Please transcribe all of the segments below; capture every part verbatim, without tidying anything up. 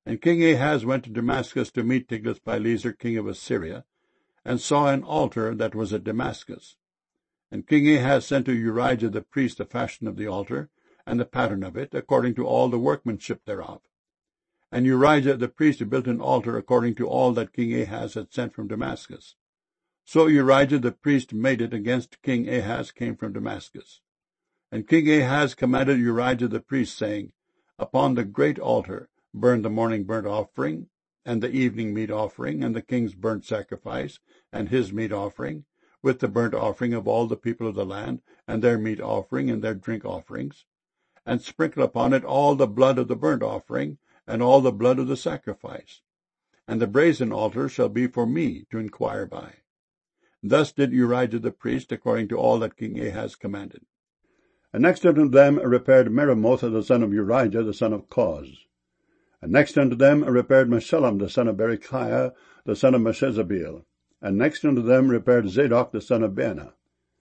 And King Ahaz went to Damascus to meet Tiglath-Pileser, king of Assyria, and saw an altar that was at Damascus. And King Ahaz sent to Urijah the priest the fashion of the altar, and the pattern of it, according to all the workmanship thereof. And Urijah the priest built an altar according to all that King Ahaz had sent from Damascus. So Urijah the priest made it against King Ahaz came from Damascus. And King Ahaz commanded Urijah the priest, saying, Upon the great altar burn the morning burnt offering, and the evening meat offering, and the king's burnt sacrifice, and his meat offering, with the burnt offering of all the people of the land, and their meat offering, and their drink offerings, and sprinkle upon it all the blood of the burnt offering, and all the blood of the sacrifice. And the brazen altar shall be for me to inquire by. Thus did Urijah the priest, according to all that King Ahaz commanded. And next unto them repaired Meremoth the son of Urijah the son of Koz. And next unto them repaired Meshullam the son of Berechiah the son of Meshezabeel. And next unto them repaired Zadok the son of Baana.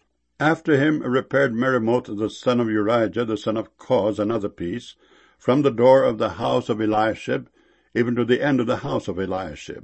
After him repaired Meremoth the son of Urijah the son of Koz another piece, from the door of the house of Eliashib, even to the end of the house of Eliashib.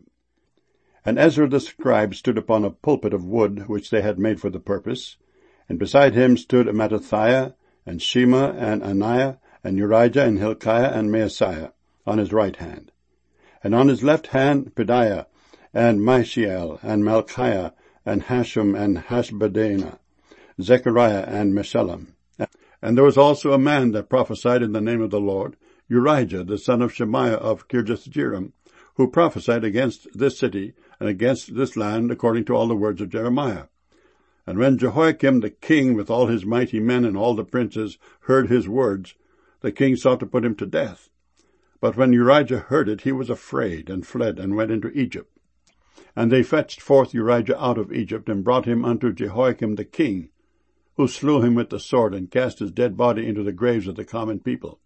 And Ezra the scribe stood upon a pulpit of wood, which they had made for the purpose, and beside him stood Mattithiah, and Shema, and Ananiah, and Urijah, and Hilkiah, and Maaseiah, on his right hand. And on his left hand Pedaiah, and Mishael, and Malchiah, and Hashum, and Hashbaddanah, Zechariah, and Meshullam. And there was also a man that prophesied in the name of the Lord, Urijah, the son of Shemaiah of Kirjath-jearim, who prophesied against this city and against this land according to all the words of Jeremiah. And when Jehoiakim the king with all his mighty men and all the princes heard his words, the king sought to put him to death. But when Urijah heard it, he was afraid, and fled, and went into Egypt. And they fetched forth Urijah out of Egypt, and brought him unto Jehoiakim the king, who slew him with the sword, and cast his dead body into the graves of the common people.